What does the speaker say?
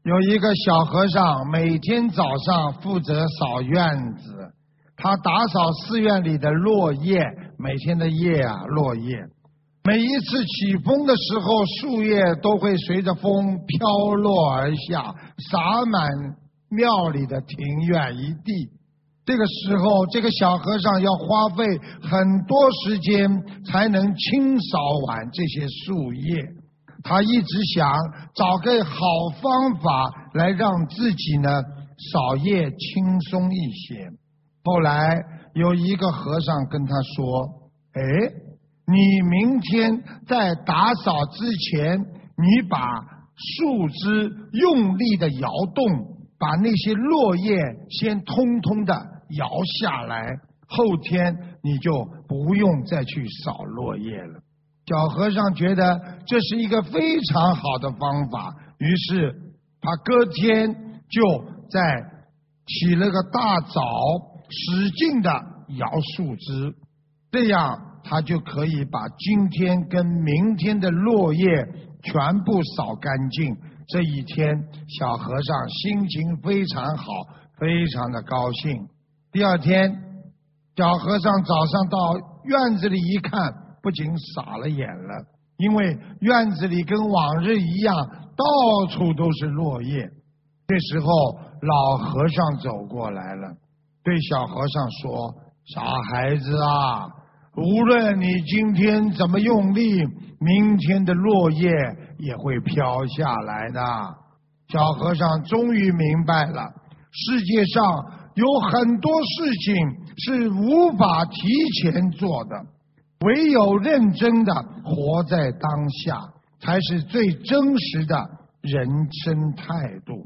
有一个小和尚，每天早上负责扫院子，他打扫寺院里的落叶，每天的叶啊，落叶。每一次起风的时候，树叶都会随着风飘落而下，洒满庙里的庭院一地。这个时候，这个小和尚要花费很多时间才能清扫完这些树叶。他一直想找个好方法来让自己呢扫叶轻松一些。后来有一个和尚跟他说：你明天在打扫之前，你把树枝用力的摇动，把那些落叶先通通的摇下来，后天你就不用再去扫落叶了。小和尚觉得这是一个非常好的方法，于是他隔天就在起了个大早，使劲的摇树枝，这样他就可以把今天跟明天的落叶全部扫干净。这一天，小和尚心情非常好，非常的高兴。第二天，小和尚早上到院子里一看，不仅傻了眼了，因为院子里跟往日一样，到处都是落叶。这时候，老和尚走过来了，对小和尚说：傻孩子啊，无论你今天怎么用力，明天的落叶也会飘下来的。小和尚终于明白了，世界上有很多事情是无法提前做的，唯有认真的活在当下，才是最真实的人生态度。